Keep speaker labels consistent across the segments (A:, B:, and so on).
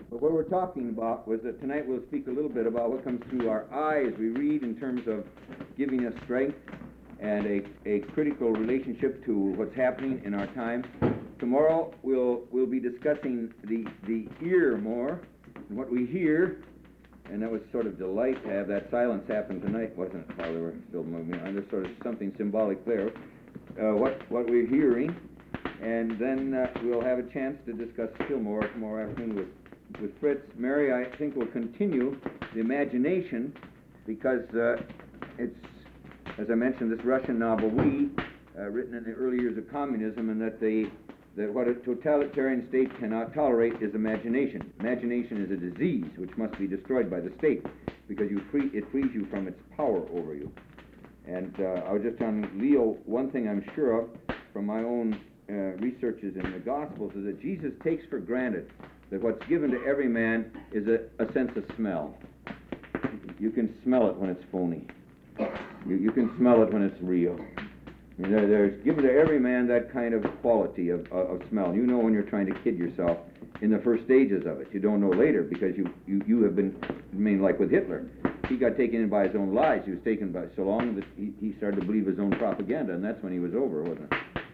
A: But what we're talking about was that tonight we'll speak a little bit about what comes through our eye as we read in terms of giving us strength and a critical relationship to what's happening in our time. Tomorrow we'll be discussing the ear more and what we hear, and that was sort of delight to have that silence happen tonight, wasn't it, while they were still moving on? There's sort of something symbolic there. What we're hearing, and then we'll have a chance to discuss still more tomorrow afternoon with Fritz. Mary, I think, will continue the imagination because it's, as I mentioned, this Russian novel, written in the early years of communism, and that what a totalitarian state cannot tolerate is imagination. Imagination is a disease which must be destroyed by the state because it frees you from its power over you. And I was just telling Leo, one thing I'm sure of from my own researches in the Gospels is that Jesus takes for granted that what's given to every man is a sense of smell. You can smell it when it's phony. You can smell it when it's real. I mean, there's given to every man that kind of quality of smell. You know when you're trying to kid yourself in the first stages of it. You don't know later because you have been, I mean, like with Hitler. He got taken in by his own lies. He was taken by so long that he started to believe his own propaganda, and that's when he was over, wasn't it?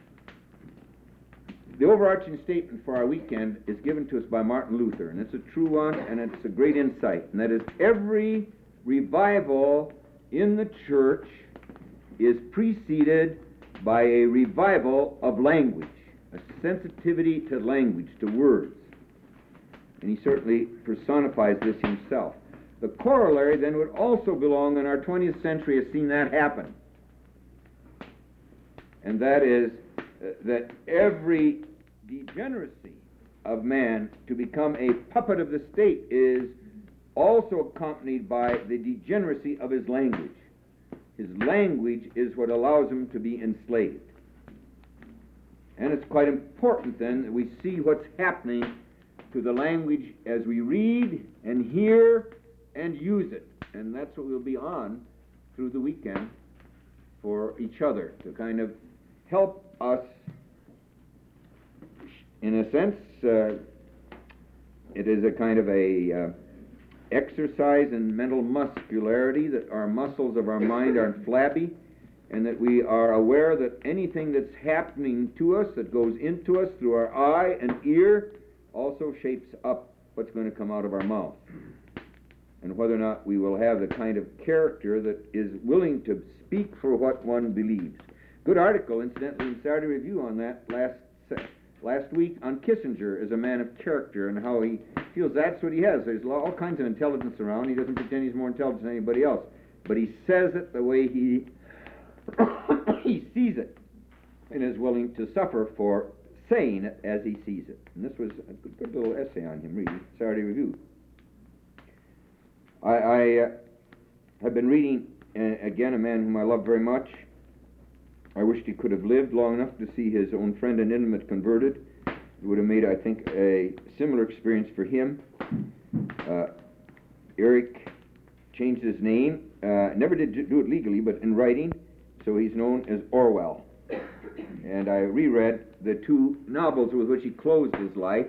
A: The overarching statement for our weekend is given to us by Martin Luther, and it's a true one, and it's a great insight, and that is every revival in the church is preceded by a revival of language, a sensitivity to language, to words. And he certainly personifies this himself. The corollary then would also belong in our 20th century has seen that happen. And that is that every degeneracy of man to become a puppet of the state is also accompanied by the degeneracy of his language. His language is what allows him to be enslaved. And it's quite important then that we see what's happening to the language as we read and hear and use it. And that's what we'll be on through the weekend for each other, to kind of help us, in a sense, it is a kind of a exercise in mental muscularity, that our muscles of our mind aren't flabby, and that we are aware that anything that's happening to us, that goes into us through our eye and ear, also shapes up what's going to come out of our mouth. And whether or not we will have the kind of character that is willing to speak for what one believes. Good article, incidentally, in Saturday Review on that last week on Kissinger as a man of character and how he feels that's what he has. There's all kinds of intelligence around. He doesn't pretend he's more intelligent than anybody else. But he says it the way he sees it and is willing to suffer for saying it as he sees it. And this was a good little essay on him, reading Saturday Review. I have been reading, again, a man whom I love very much. I wished he could have lived long enough to see his own friend and intimate converted. It would have made, I think, a similar experience for him. Eric changed his name, never did do it legally, but in writing, so he's known as Orwell. And I reread the two novels with which he closed his life,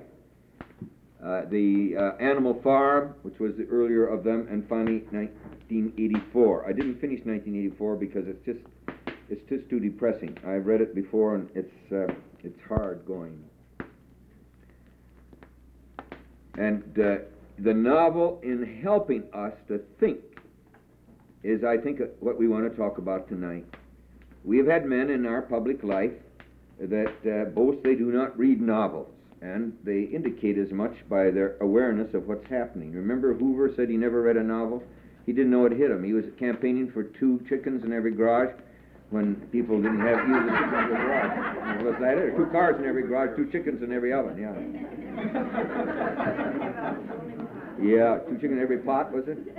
A: the Animal Farm, which was the earlier of them, and finally 1984. I didn't finish 1984 because it's just too depressing. I've read it before, and it's hard going. And the novel, in helping us to think, is, I think, what we want to talk about tonight. We have had men in our public life that boast they do not read novels, and they indicate as much by their awareness of what's happening. Remember Hoover said he never read a novel? He didn't know it hit him. He was campaigning for 2 chickens in every garage when people didn't have use the chickens in the garage. Was that it? 2 cars in every garage, 2 chickens in every oven, yeah. Yeah, 2 chickens in every pot, was it?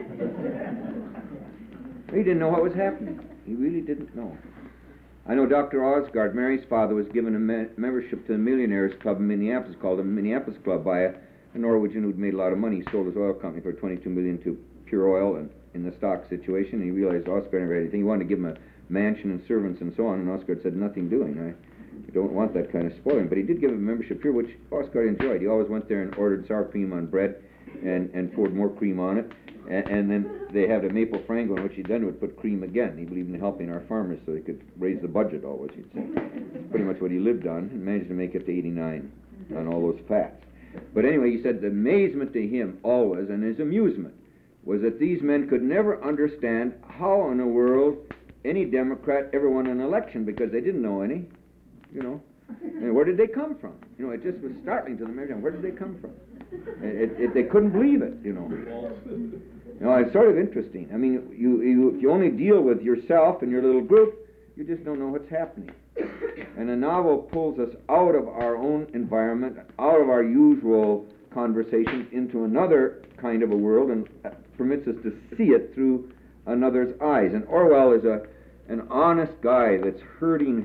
A: He didn't know what was happening. He really didn't know. I know Dr. Osgard, Mary's father, was given a membership to the Millionaires Club in Minneapolis, called the Minneapolis Club, by a Norwegian who'd made a lot of money. He sold his oil company for $22 million to Pure Oil and in the stock situation, and he realized Osgard never had anything. He wanted to give him a mansion and servants and so on, and Osgard said, nothing doing. I don't want that kind of spoiling. But he did give him a membership here, which Osgard enjoyed. He always went there and ordered sour cream on bread, and poured more cream on it. And then they had a maple Frango in which he then would put cream again. He believed in helping our farmers so they could raise the budget always, he'd say. Pretty much what he lived on, and managed to make it to 89 on all those fats. But anyway, he said the amazement to him always, and his amusement, was that these men could never understand how in the world any Democrat ever won an election, because they didn't know any, And where did they come from? It just was startling to them. Where did they come from? They couldn't believe it, It's sort of interesting. I mean, if you only deal with yourself and your little group, you just don't know what's happening. And the novel pulls us out of our own environment, out of our usual conversations, into another kind of a world, and permits us to see it through another's eyes. And Orwell is an honest guy that's hurting.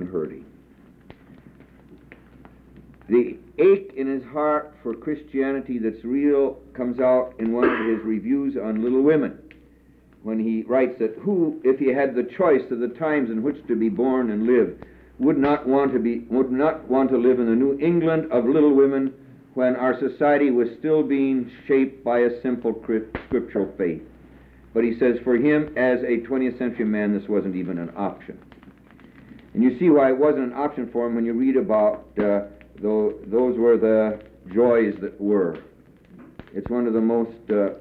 A: The ache in his heart for Christianity that's real comes out in one of his reviews on Little Women, when he writes that who, if he had the choice of the times in which to be born and live, would not want to live in the New England of Little Women, when our society was still being shaped by a simple scriptural faith. But he says for him, as a 20th century man, this wasn't even an option. And you see why it wasn't an option for him when you read about those were the joys that were. It's one of the most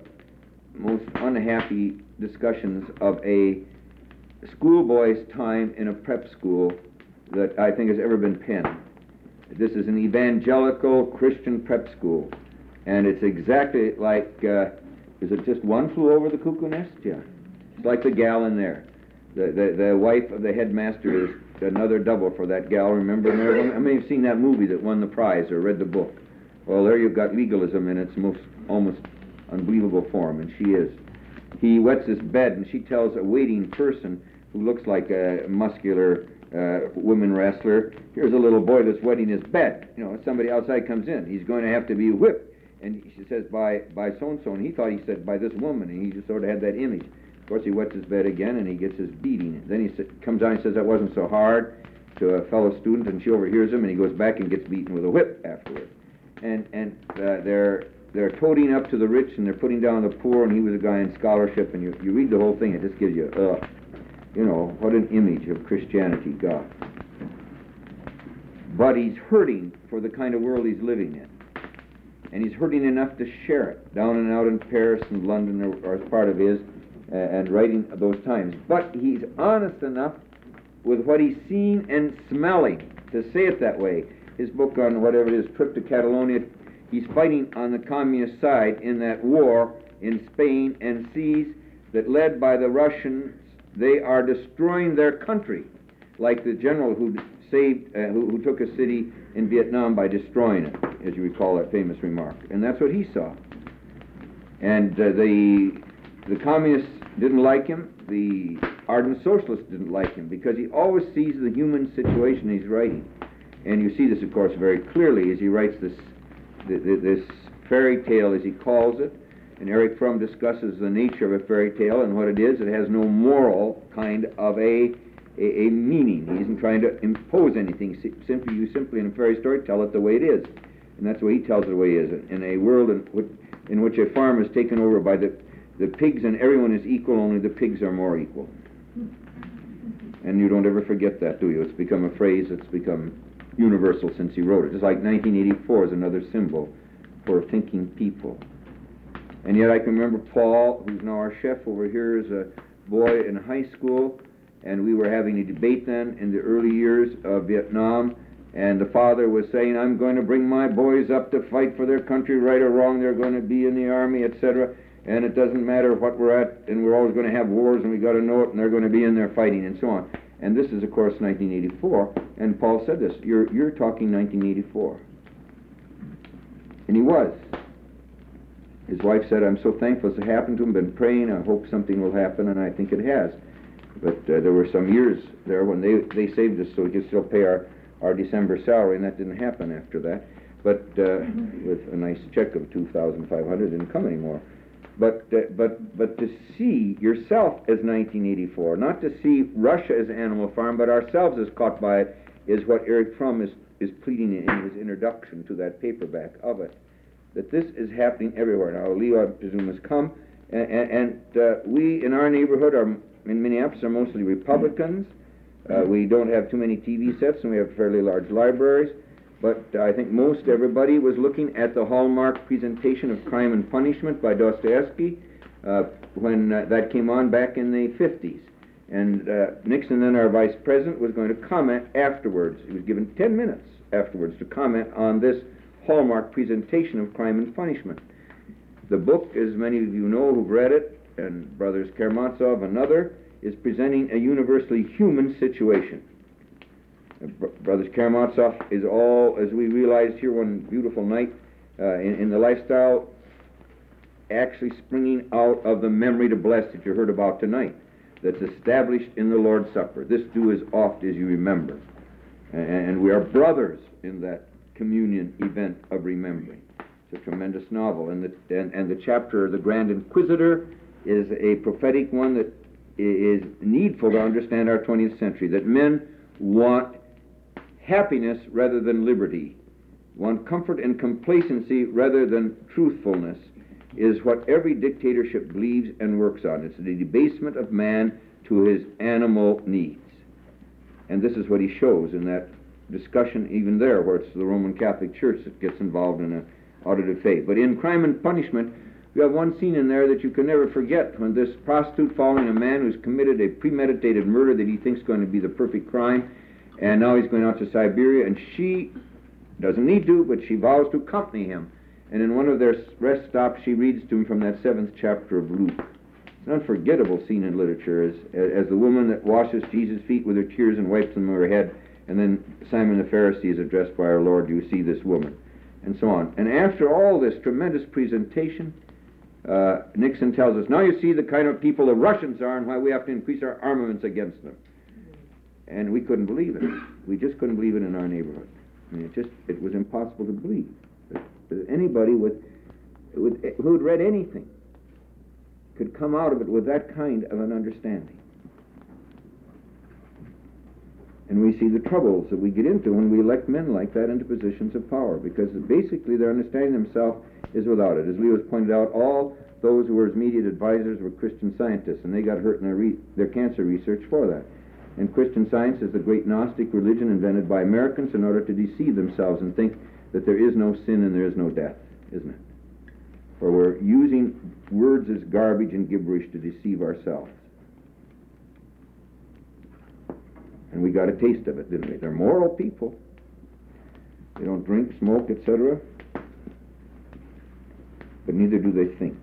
A: unhappy discussions of a schoolboy's time in a prep school that I think has ever been penned. This is an evangelical Christian prep school, and it's exactly like, is it just One Flew Over the Cuckoo Nest? Yeah. It's like the gal in there. The wife of the headmaster is another double for that gal, remember? I mean, you've seen that movie that won the prize or read the book. Well, there you've got legalism in its most almost unbelievable form, and she is. He wets his bed, and she tells a waiting person who looks like a muscular woman wrestler, here's a little boy that's wetting his bed. Somebody outside comes in. He's going to have to be whipped. And she says, by so-and-so, and he thought he said by this woman, and he just sort of had that image. Of course, he wets his bed again, and he gets his beating. Then he comes out and says that wasn't so hard to a fellow student, and she overhears him, and he goes back and gets beaten with a whip afterward. And they're toting up to the rich, and they're putting down the poor, and he was a guy in scholarship, and you read the whole thing, it just gives you, what an image of Christianity, God. But he's hurting for the kind of world he's living in. And he's hurting enough to share it, down and out in Paris and London are part of his, and writing those times. But he's honest enough with what he's seen and smelling to say it that way. His book on whatever it is, Trip to Catalonia, he's fighting on the communist side in that war in Spain, and sees that led by the Russians, they are destroying their country, like the general who took a city in Vietnam by destroying it, as you recall that famous remark. And that's what he saw. And the communists didn't like him. The ardent socialists didn't like him, because he always sees the human situation he's writing. And you see this, of course, very clearly as he writes this fairy tale, as he calls it. And Erich Fromm discusses the nature of a fairy tale and what it is. It has no moral kind of a meaning. He isn't trying to impose anything. You simply in a fairy story tell it the way it is. And that's the way he tells it the way it is. In a world in which a farm is taken over by the pigs, and everyone is equal, only the pigs are more equal. And you don't ever forget that, do you? It's become a phrase that's become universal since he wrote it. It's like 1984 is another symbol for thinking people. And yet I can remember Paul, who's now our chef over here, as a boy in high school, and we were having a debate then in the early years of Vietnam, and the father was saying, I'm going to bring my boys up to fight for their country, right or wrong, they're going to be in the army, etc., and it doesn't matter what we're at, and we're always going to have wars, and we got to know it, and they're going to be in there fighting, and so on. And this is, of course, 1984, and Paul said this, you're talking 1984. And he was. His wife said, I'm so thankful it's happened to him, been praying, I hope something will happen, and I think it has. But there were some years there when they saved us so we could still pay our December salary, and that didn't happen after that. But with a nice check of $2,500 didn't come anymore. But to see yourself as 1984, not to see Russia as Animal Farm, but ourselves as caught by it, is what Erich Fromm is pleading in his introduction to that paperback of it. that this is happening everywhere. Now, Leo, I presume, has come, and we in our neighborhood in Minneapolis are mostly Republicans. We don't have too many TV sets, and we have fairly large libraries. But I think most everybody was looking at the Hallmark presentation of Crime and Punishment by Dostoevsky when that came on back in the 50s. And Nixon, then our vice president, was going to comment afterwards. He was given 10 minutes afterwards to comment on this Hallmark presentation of Crime and Punishment. The book, as many of you know who've read it, and Brothers Karamazov, another, is presenting a universally human situation. Brothers Karamazov is all, as we realized here one beautiful night in the lifestyle, actually springing out of the memory to bless that you heard about tonight, that's established in the Lord's Supper. This do as oft as you remember. And we are brothers in that communion event of remembering. It's a tremendous novel. And the chapter, The Grand Inquisitor, is a prophetic one that is needful to understand our 20th century, that men want happiness rather than liberty, want comfort and complacency rather than truthfulness, is what every dictatorship believes and works on. It's the debasement of man to his animal needs. And this is what he shows in that discussion, even there, where it's the Roman Catholic Church that gets involved in an audited faith. But in Crime and Punishment, you have one scene in there that you can never forget, when this prostitute following a man who's committed a premeditated murder that he thinks is going to be the perfect crime, and now he's going out to Siberia, and she doesn't need to, but she vows to accompany him. And in one of their rest stops, she reads to him from that 7th chapter of Luke. It's an unforgettable scene in literature, as the woman that washes Jesus' feet with her tears and wipes them on her head, and then Simon the Pharisee is addressed by our Lord, "You see this woman," and so on. And after all this tremendous presentation, Nixon tells us, "Now you see the kind of people the Russians are and why we have to increase our armaments against them." And we couldn't believe it. We just couldn't believe it in our neighborhood. I mean, it was impossible to believe that anybody who had read anything could come out of it with that kind of an understanding. And we see the troubles that we get into when we elect men like that into positions of power, because basically their understanding themselves is without it. As Leo has pointed out, all those who were his immediate advisors were Christian scientists, and they got hurt in their cancer research for that. And Christian Science is the great Gnostic religion invented by Americans in order to deceive themselves and think that there is no sin and there is no death, isn't it? For we're using words as garbage and gibberish to deceive ourselves. And we got a taste of it, didn't we? They're moral people. They don't drink, smoke, etc. But neither do they think.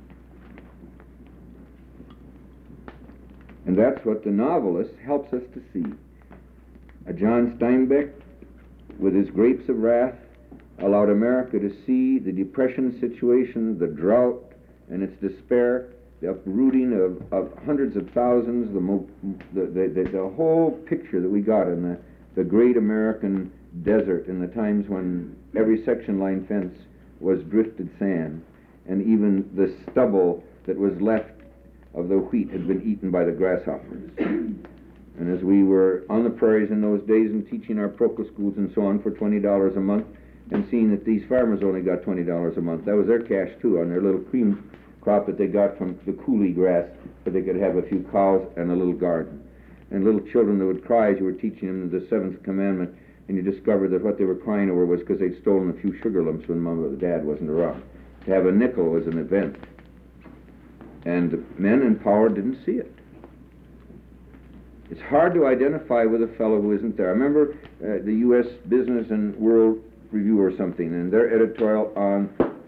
A: And that's what the novelist helps us to see. John Steinbeck, with his Grapes of Wrath, allowed America to see the depression situation, the drought and its despair, the uprooting of hundreds of thousands, the whole picture that we got in the great American desert in the times when every section line fence was drifted sand, and even the stubble that was left of the wheat had been eaten by the grasshoppers. And as we were on the prairies in those days and teaching our Procol schools and so on for $20 a month, and seeing that these farmers only got $20 a month, that was their cash too, on their little cream crop that they got from the coulee grass, so they could have a few cows and a little garden. And little children that would cry as you were teaching them the 7th commandment, and you discovered that what they were crying over was because they'd stolen a few sugar lumps when Mom or Dad wasn't around. To have a nickel was an event. And the men in power didn't see it. It's hard to identify with a fellow who isn't there. I remember the U.S. Business and World Review or something, and their editorial on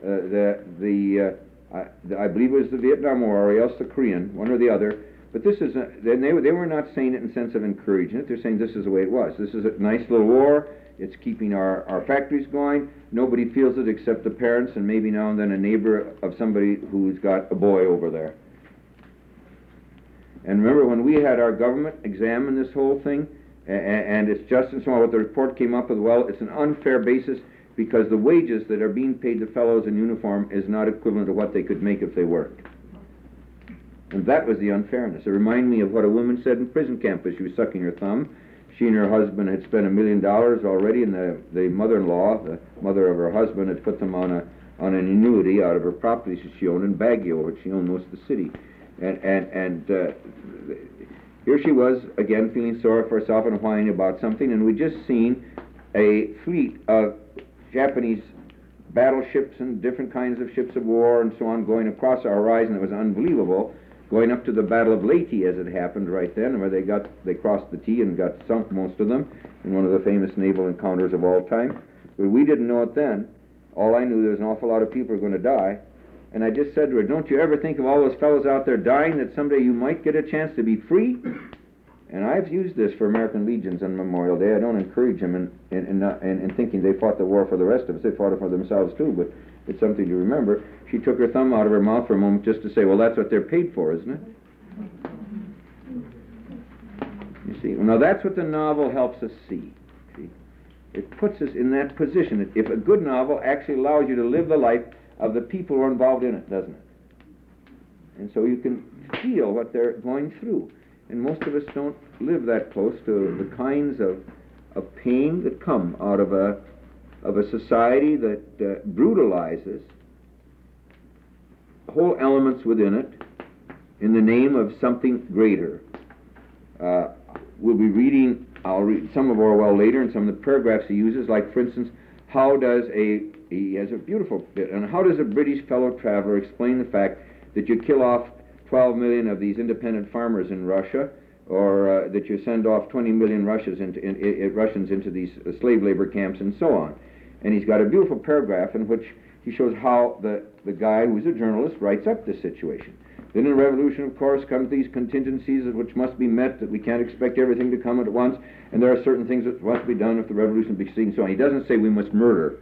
A: I believe it was the Vietnam War, or else the Korean, one or the other. But this is they were not saying it in the sense of encouraging it. They're saying this is the way it was. This is a nice little war. It's keeping our factories going. Nobody feels it except the parents and maybe now and then a neighbor of somebody who's got a boy over there. And remember when we had our government examine this whole thing, and it's just and so on, what the report came up with, well, it's an unfair basis because the wages that are being paid to fellows in uniform is not equivalent to what they could make if they worked. And that was the unfairness. It reminded me of what a woman said in prison camp as she was sucking her thumb. She and her husband had spent $1 million already, and the mother-in-law, the mother of her husband, had put them on on an annuity out of her property she owned in Baguio, which she owned most of the city. And here she was, again, feeling sorry for herself and whining about something, and we'd just seen a fleet of Japanese battleships and different kinds of ships of war and so on going across our horizon. It was unbelievable, going up to the Battle of Leyte as it happened right then, where they crossed the T and got sunk, most of them, in one of the famous naval encounters of all time. But we didn't know it then. All I knew, there was an awful lot of people were going to die. And I just said to her, don't you ever think of all those fellows out there dying, that someday you might get a chance to be free? And I've used this for American Legions on Memorial Day. I don't encourage them in thinking they fought the war for the rest of us. They fought it for themselves too, but it's something to remember. She took her thumb out of her mouth for a moment just to say, well, that's what they're paid for, isn't it? You see, well, now that's what the novel helps us see. It puts us in that position. If a good novel actually allows you to live the life of the people who are involved in it, doesn't it? And so you can feel what they're going through. And most of us don't live that close to the kinds of pain that come out of a society that brutalizes whole elements within it in the name of something greater. We'll be reading, I'll read some of Orwell later, and some of the paragraphs he uses, like, for instance, he has a beautiful bit, and how does a British fellow traveler explain the fact that you kill off 12 million of these independent farmers in Russia, or that you send off 20 million Russians into these slave labor camps and so on? And he's got a beautiful paragraph in which he shows how the guy who's a journalist writes up this situation. Then in a revolution, of course, come these contingencies which must be met, that we can't expect everything to come at once, and there are certain things that must be done if the revolution be seen, so on. He doesn't say we must murder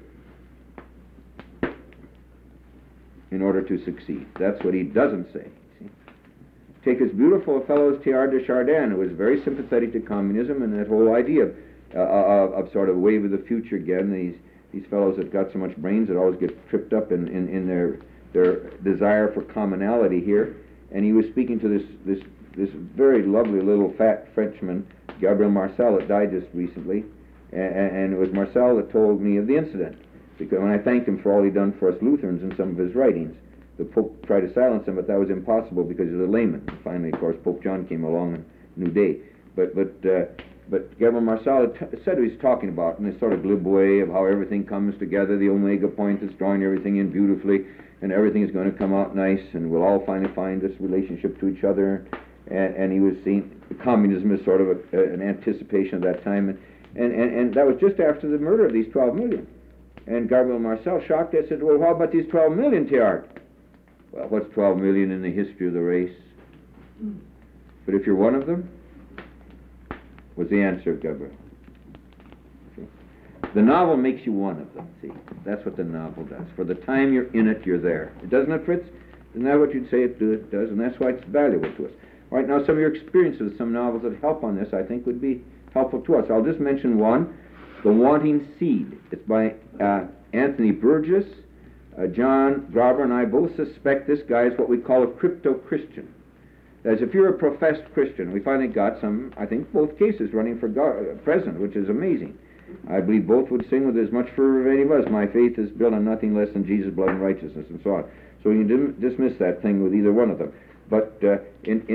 A: in order to succeed. That's what he doesn't say. See? Take as beautiful a fellow as Teilhard de Chardin, who was very sympathetic to communism and that whole idea of sort of wave of the future again. These fellows that got so much brains that always get tripped up in their desire for commonality here. And he was speaking to this very lovely little fat Frenchman, Gabriel Marcel, that died just recently. And it was Marcel that told me of the incident. Because when I thanked him for all he'd done for us Lutherans in some of his writings, the Pope tried to silence him, but that was impossible because he was a layman. And finally, of course, Pope John came along and New Day. But Gabriel Marcel said what he's talking about in this sort of glib way of how everything comes together, the omega point that's drawing everything in beautifully, and everything is going to come out nice, and we'll all finally find this relationship to each other. And he was seeing communism as sort of an anticipation of that time. And that was just after the murder of these 12 million. And Gabriel Marcel, shocked, I said, well, how about these 12 million, Teilhard? Well, what's 12 million in the history of the race? But if you're one of them, was the answer of Gabriel. See? The novel makes you one of them, see? That's what the novel does. For the time you're in it, you're there. Doesn't it, Fritz? Isn't that what you'd say it does? And that's why it's valuable to us. All right, now some of your experiences with some novels that help on this, I think, would be helpful to us. I'll just mention one, The Wanting Seed. It's by Anthony Burgess. John Graber and I both suspect this guy is what we call a crypto-Christian. That is, if you're a professed Christian, we finally got some, I think, both cases running for president, which is amazing. I believe both would sing with as much fervor as any of us, my faith is built on nothing less than Jesus' blood and righteousness, and so on. So you can dismiss that thing with either one of them. But in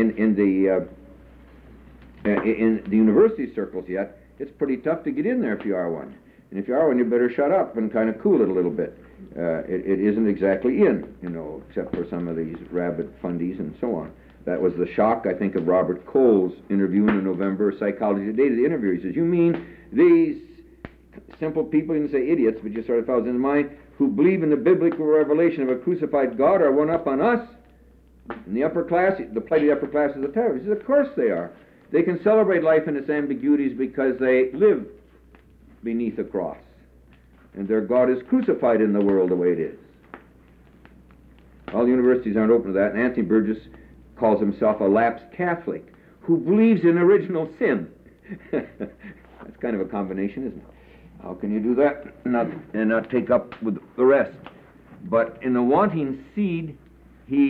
A: the university circles yet, it's pretty tough to get in there if you are one. And if you are one, you better shut up and kind of cool it a little bit. It isn't exactly in, except for some of these rabid fundies and so on. That was the shock, I think, of Robert Cole's interview in the November Psychology Today. To the interviewer, he says, you mean these simple people, you didn't say idiots, but just sort of fellows in mind, who believe in the biblical revelation of a crucified God are one up on us? In the upper class, the plight of the upper class is a terror. He says, of course they are. They can celebrate life and its ambiguities because they live beneath a cross. And their God is crucified in the world the way it is. All the universities aren't open to that, and Anthony Burgess calls himself a lapsed Catholic who believes in original sin. That's kind of a combination, isn't it? How can you do that and not take up with the rest? But in The Wanting Seed,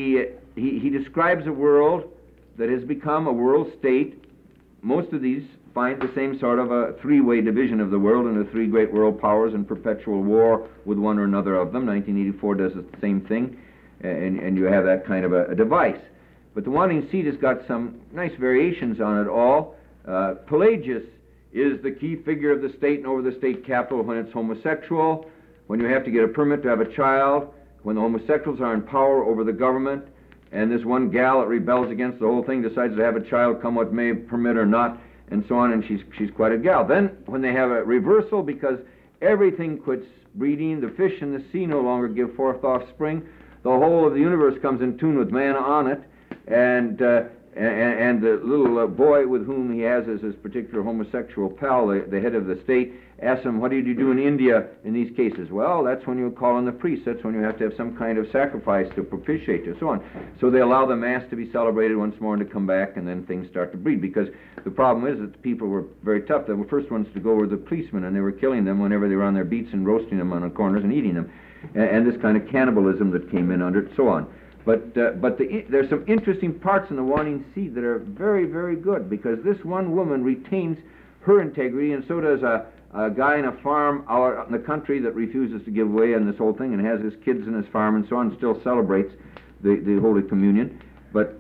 A: he describes a world that has become a world state. Most of these find the same sort of a three-way division of the world into three great world powers and perpetual war with one or another of them. 1984 does the same thing, and you have that kind of a device. But the Wanting Seed has got some nice variations on it all. Pelagius is the key figure of the state and over the state capital when it's homosexual, when you have to get a permit to have a child, when the homosexuals are in power over the government, and this one gal that rebels against the whole thing decides to have a child, come what may, permit or not, and so on, and she's quite a gal. Then, when they have a reversal because everything quits breeding, the fish in the sea no longer give forth offspring, the whole of the universe comes in tune with man on it, and the little boy with whom he has as his particular homosexual pal, the head of the state, asks him, what do you do in India in these cases? Well, that's when you call in the priest. That's when you have to have some kind of sacrifice to propitiate you, so on. So they allow the Mass to be celebrated once more and to come back, and then things start to breed. Because the problem is that the people were very tough. The first ones to go were the policemen, and they were killing them whenever they were on their beats and roasting them on the corners and eating them. And this kind of cannibalism that came in under it, so on. But there's some interesting parts in the Wanting Seed that are very, very good, because this one woman retains her integrity, and so does a guy in a farm out in the country that refuses to give way on this whole thing and has his kids in his farm and so on, still celebrates the Holy Communion. But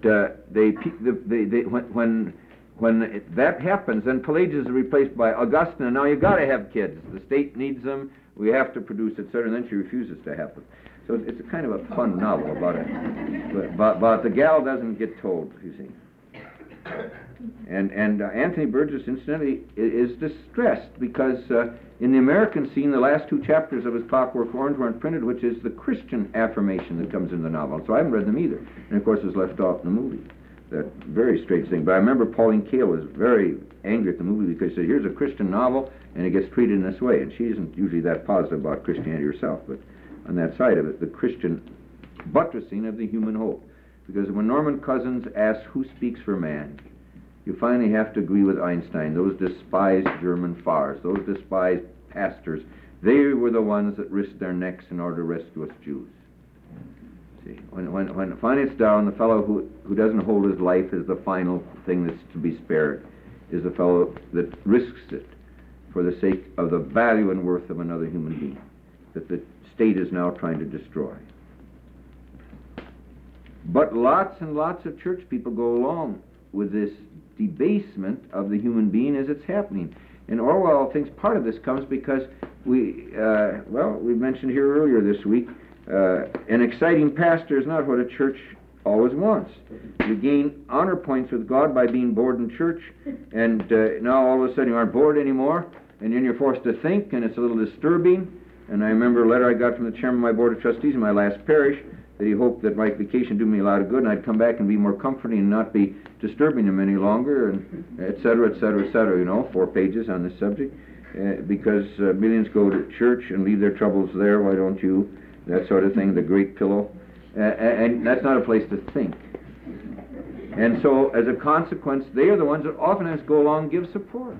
A: when that happens, then Pelagius is replaced by Augustine, and now you've got to have kids. The state needs them, we have to produce, etc., and then she refuses to have them. So it's a kind of a fun novel about it. But the gal doesn't get told, you see. And Anthony Burgess, incidentally, is distressed because in the American scene, the last two chapters of his Clockwork Orange weren't printed, which is the Christian affirmation that comes in the novel. So I haven't read them either. And, of course, it's left off in the movie. That very strange thing. But I remember Pauline Kael was very angry at the movie because she said, here's a Christian novel, and it gets treated in this way. And she isn't usually that positive about Christianity herself, but on that side of it, the Christian buttressing of the human hope. Because when Norman Cousins asks who speaks for man, you finally have to agree with Einstein. Those despised German Fars, those despised pastors, they were the ones that risked their necks in order to rescue us Jews. See, when finally it's down, the fellow who doesn't hold his life as the final thing that's to be spared is the fellow that risks it for the sake of the value and worth of another human being that the state is now trying to destroy. But lots and lots of church people go along with this debasement of the human being as it's happening. And Orwell thinks part of this comes because we mentioned here earlier this week, an exciting pastor is not what a church always wants. You gain honor points with God by being bored in church, and now all of a sudden you aren't bored anymore, and then you're forced to think, and it's a little disturbing. And I remember a letter I got from the chairman of my board of trustees in my last parish that he hoped that my vacation do me a lot of good, and I'd come back and be more comforting and not be disturbing him any longer, and et cetera, et cetera, et cetera, 4 pages on this subject, because millions go to church and leave their troubles there, why don't you, that sort of thing, the great pillow, and that's not a place to think. And so, as a consequence, they are the ones that oftentimes go along and give support.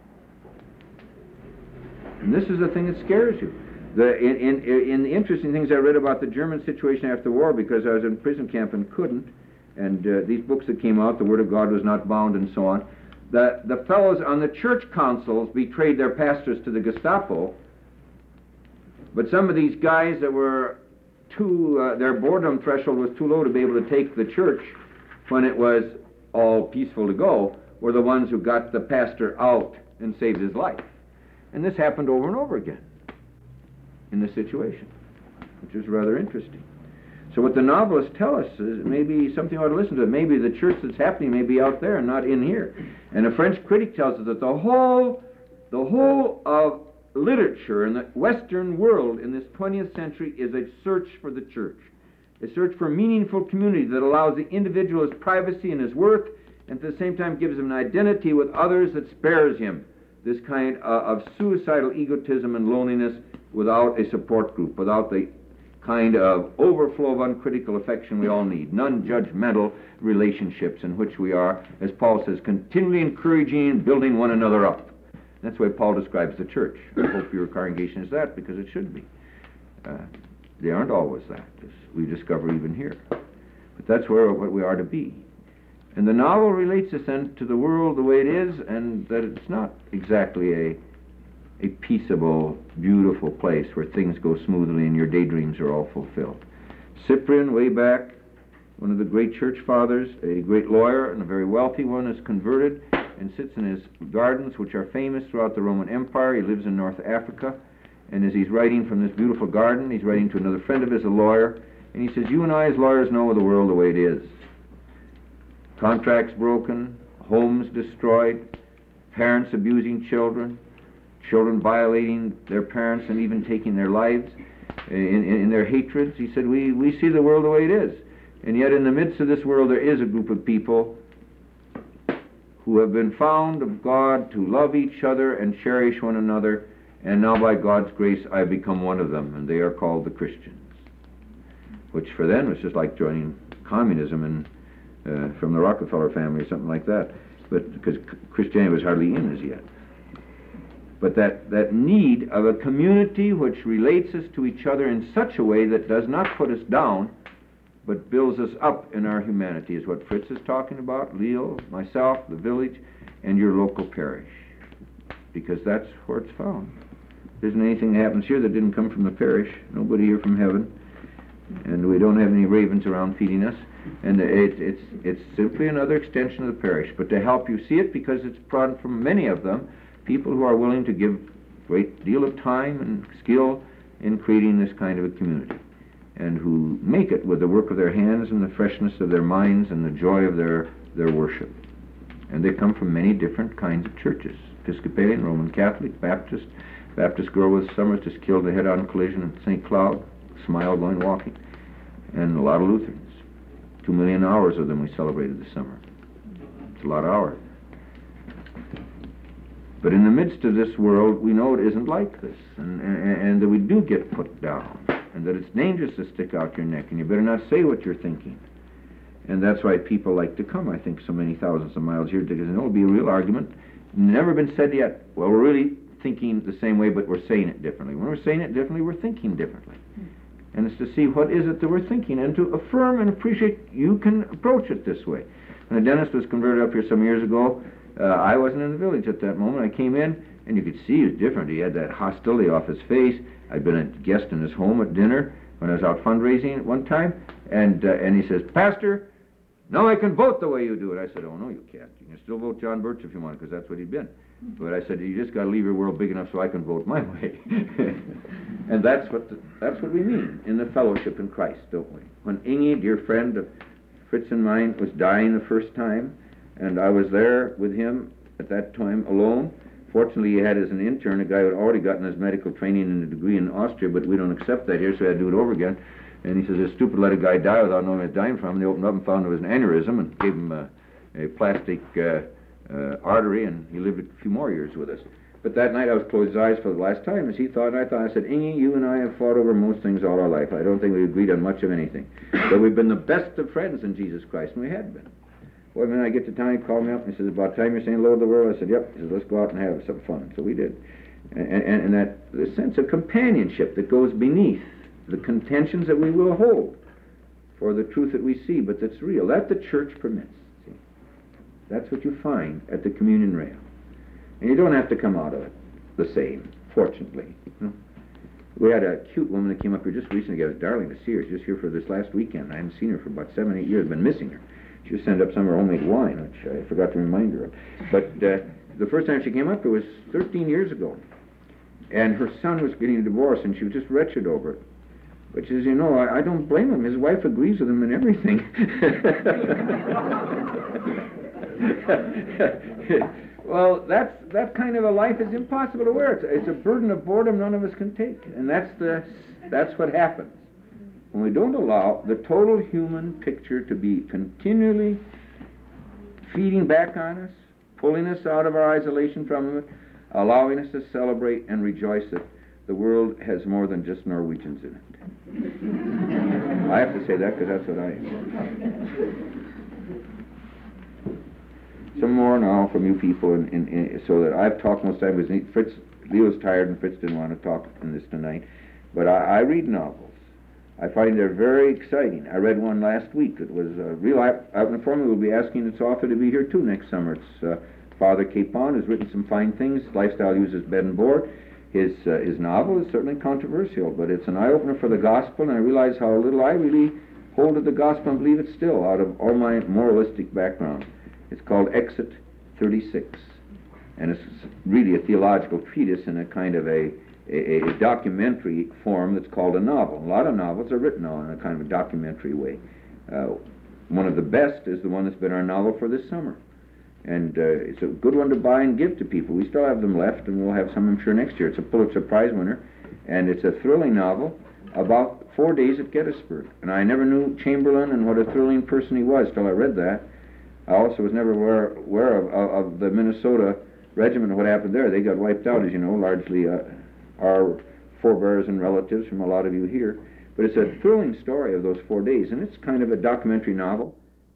A: And this is the thing that scares you. In the interesting things I read about the German situation after the war, because I was in prison camp and couldn't, and these books that came out, The Word of God Was Not Bound and so on, the fellows on the church councils betrayed their pastors to the Gestapo, but some of these guys that were their boredom threshold was too low to be able to take the church when it was all peaceful to go, were the ones who got the pastor out and saved his life. And this happened over and over again in this situation, which is rather interesting. So what the novelists tell us is maybe something you ought to listen to. Maybe the church that's happening may be out there and not in here. And a French critic tells us that the whole of literature in the Western world in this 20th century is a search for the church, a search for meaningful community that allows the individual his privacy and his worth, and at the same time gives him an identity with others that spares him this kind of suicidal egotism and loneliness without a support group, without the kind of overflow of uncritical affection we all need, non-judgmental relationships in which we are, as Paul says, continually encouraging and building one another up. That's the way Paul describes the church. I hope your congregation is that, because it should be. They aren't always that, as we discover even here. But that's what we are to be. And the novel relates us then to the world the way it is, and that it's not exactly a peaceable, beautiful place where things go smoothly and your daydreams are all fulfilled. Cyprian, way back, one of the great church fathers, a great lawyer and a very wealthy one, is converted and sits in his gardens, which are famous throughout the Roman Empire. He lives in North Africa, and as he's writing from this beautiful garden, he's writing to another friend of his, a lawyer, and he says, "You and I as lawyers know the world the way it is. Contracts broken, homes destroyed, parents abusing children, children violating their parents and even taking their lives in their hatreds." He said, we see the world the way it is. And yet in the midst of this world there is a group of people who have been found of God to love each other and cherish one another, and now by God's grace I've become one of them, and they are called the Christians. Which for them was just like joining communism and from the Rockefeller family or something like that, but because Christianity was hardly in as yet. But that need of a community which relates us to each other in such a way that does not put us down, but builds us up in our humanity, is what Fritz is talking about, Leo, myself, the village, and your local parish. Because that's where it's found. There isn't anything that happens here that didn't come from the parish. Nobody here from heaven. And we don't have any ravens around feeding us. And it's simply another extension of the parish. But to help you see it, because it's brought from many of them, people who are willing to give a great deal of time and skill in creating this kind of a community, and who make it with the work of their hands and the freshness of their minds and the joy of their worship. And they come from many different kinds of churches: Episcopalian, Roman Catholic, Baptist girl this summer just killed a head-on collision in St. Cloud, smile going walking, and a lot of Lutherans. 2 million hours of them we celebrated this summer. It's a lot of hours. But in the midst of this world, we know it isn't like this, and that we do get put down, and that it's dangerous to stick out your neck, and you better not say what you're thinking. And that's why people like to come, I think, so many thousands of miles here, because it'll be a real argument. Never been said yet, well, we're really thinking the same way, but we're saying it differently. When we're saying it differently, we're thinking differently. And it's to see what is it that we're thinking, and to affirm and appreciate you can approach it this way. When the dentist was converted up here some years ago, I wasn't in the village at that moment. I came in, and you could see he was different. He had that hostility off his face. I'd been a guest in his home at dinner when I was out fundraising at one time, and he says, "Pastor, now I can vote the way you do it." I said, "Oh, no, you can't. You can still vote John Birch if you want, because that's what he'd been." But I said, "You just got to leave your world big enough so I can vote my way." And that's what we mean in the fellowship in Christ, don't we? When Inge, dear friend of Fritz and mine, was dying the first time, and I was there with him at that time alone. Fortunately, he had as an intern a guy who had already gotten his medical training and a degree in Austria, but we don't accept that here, so I had to do it over again. And he says, "It's stupid to let a guy die without knowing what he's dying from." They opened up and found it was an aneurysm and gave him a plastic artery, and he lived a few more years with us. But that night I was closed his eyes for the last time, as he thought, and I thought, I said, "Inge, you and I have fought over most things all our life. I don't think we agreed on much of anything. But we've been the best of friends in Jesus Christ," and we had been. Well, when I get to town, he called me up and he says, "About time you're saying hello to the world." I said, "Yep." He says, "Let's go out and have some fun." So we did. And that the sense of companionship that goes beneath the contentions that we will hold for the truth that we see, but that's real, that the church permits. See? That's what you find at the communion rail. And you don't have to come out of it the same, fortunately. You know? We had a cute woman that came up here just recently. I was darling to see her. She's just here for this last weekend. I haven't seen her for about 7 or 8 years. I've been missing her. She was sending up some of her homemade wine, which I forgot to remind her of. But the first time she came up, it was 13 years ago. And her son was getting a divorce, and she was just wretched over it. But she says, "You know, I don't blame him. His wife agrees with him in everything." Well, that kind of a life is impossible to wear. It's a burden of boredom none of us can take. And that's what happens when we don't allow the total human picture to be continually feeding back on us, pulling us out of our isolation from it, allowing us to celebrate and rejoice that the world has more than just Norwegians in it. I have to say that because that's what I am. Some more now from you people, so that I've talked most of the time with Fritz. Leo's tired and Fritz didn't want to talk in this tonight. But I read novels. I find they're very exciting. I read one last week. It was real out in front. We'll be asking its author to be here too next summer. It's Father Capon has written some fine things. Lifestyle uses bed and board. His novel is certainly controversial, but it's an eye-opener for the gospel, and I realize how little I really hold to the gospel and believe it still out of all my moralistic background. It's called Exit 36, and it's really a theological treatise in a kind of a documentary form that's called a novel. A lot of novels are written now in a kind of a documentary way. One of the best is the one that's been our novel for this summer. And it's a good one to buy and give to people. We still have them left, and we'll have some, I'm sure, next year. It's a Pulitzer Prize winner, and it's a thrilling novel about 4 days at Gettysburg. And I never knew Chamberlain and what a thrilling person he was till I read that. I also was never aware of the Minnesota regiment and what happened there. They got wiped out, as you know, largely our forebears and relatives from a lot of you here. But it's a thrilling story of those 4 days, and it's kind of a documentary novel.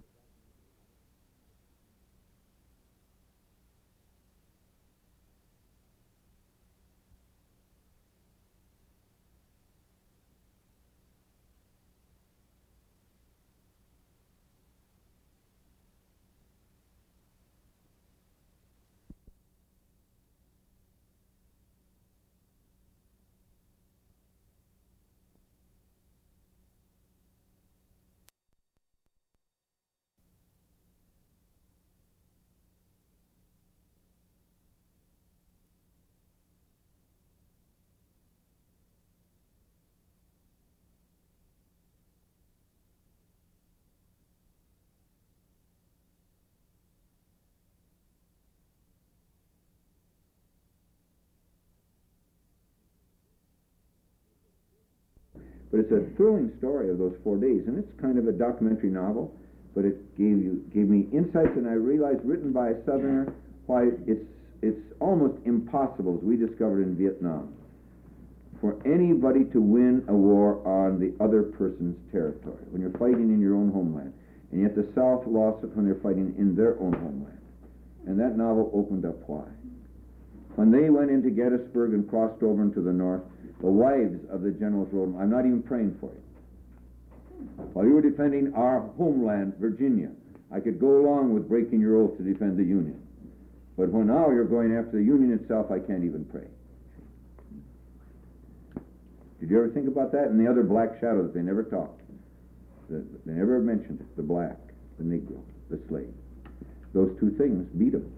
A: But it's a thrilling story of those 4 days, and it's kind of a documentary novel, but it gave me insights, and I realized, written by a Southerner, why it's almost impossible, as we discovered in Vietnam, for anybody to win a war on the other person's territory when you're fighting in your own homeland. And yet the South lost it when they're fighting in their own homeland. And that novel opened up why. When they went into Gettysburg and crossed over into the north, the wives of the generals wrote them, "I'm not even praying for you. While you were defending our homeland, Virginia, I could go along with breaking your oath to defend the Union. But when now you're going after the Union itself, I can't even pray." Did you ever think about that? And the other black shadow that they never talked. They never mentioned it. The black, the Negro, the slave. Those two things beat them.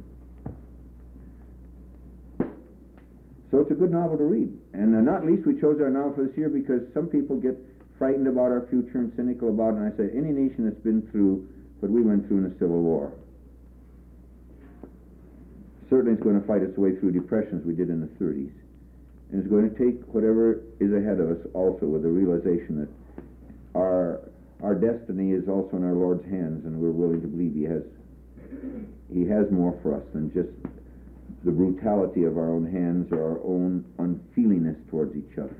A: So it's a good novel to read. And not least, we chose our novel for this year because some people get frightened about our future and cynical about it. And I said, any nation that's been through what we went through in the Civil War certainly is going to fight its way through depressions we did in the 30s. And it's going to take whatever is ahead of us also with the realization that our destiny is also in our Lord's hands, and we're willing to believe He has more for us than just the brutality of our own hands or our own unfeelingness towards each other.